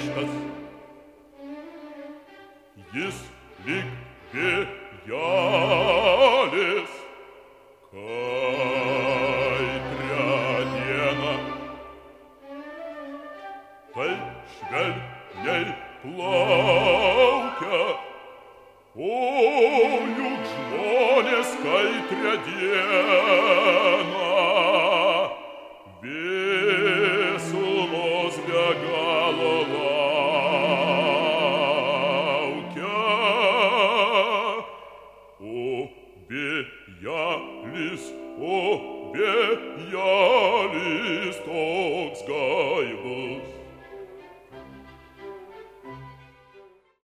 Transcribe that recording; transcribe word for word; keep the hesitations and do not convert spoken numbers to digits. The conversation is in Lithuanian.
griežtas, jis lyg vėjelis, kaitrią dieną, taip švelniai plaukia, o juk žmonės kaitrią dieną